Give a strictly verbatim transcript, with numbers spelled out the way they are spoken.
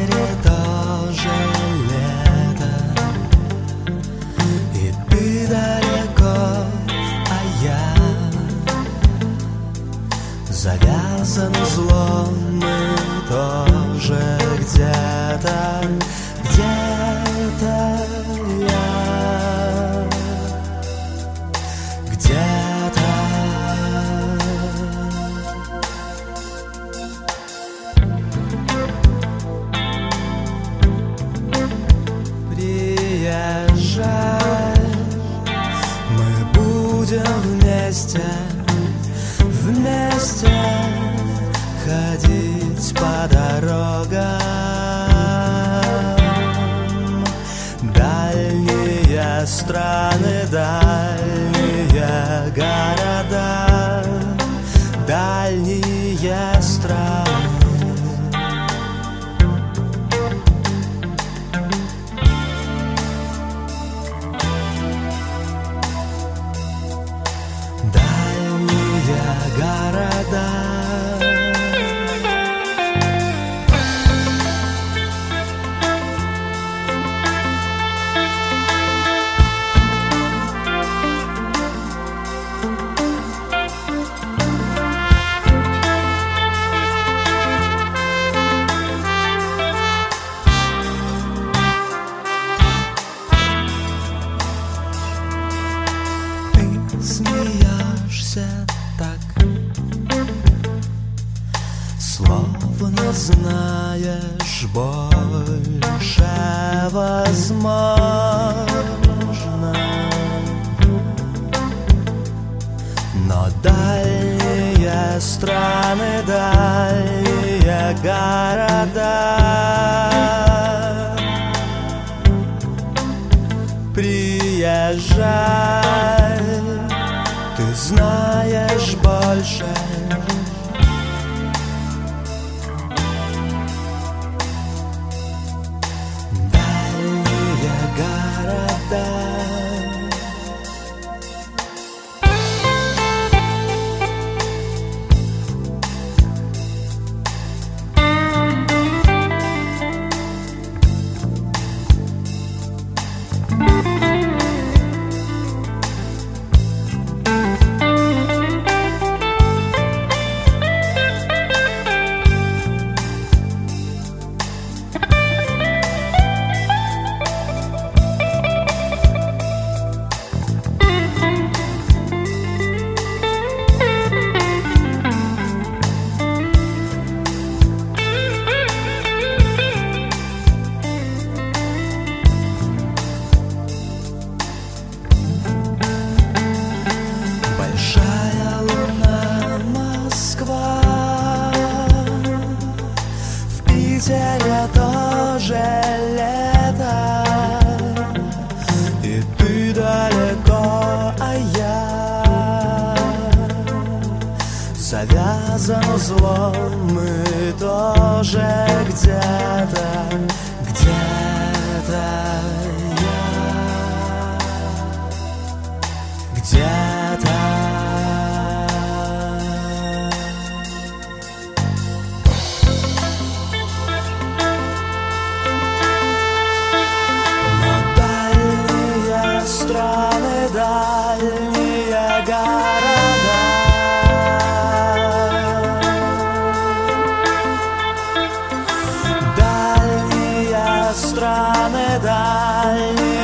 Питере тоже лето, и ты далеко, а я завязан узлом, мы тоже где-то, где-то я, где-то. Приезжай, мы будем вместе, вместе ходить по дорогам. Дальние страны, дальние города, дальние страны. Дальние города. Смеешься так, словно знаешь больше, возможно. Но дальние страны, дальние города, приезжай, ты знаешь больше. Дальние города. В Питере тоже лето, и ты далеко, а я завязан узлом, мы тоже где-то, где-то я, где-то. Страны, дальние города, дальние страны, дальние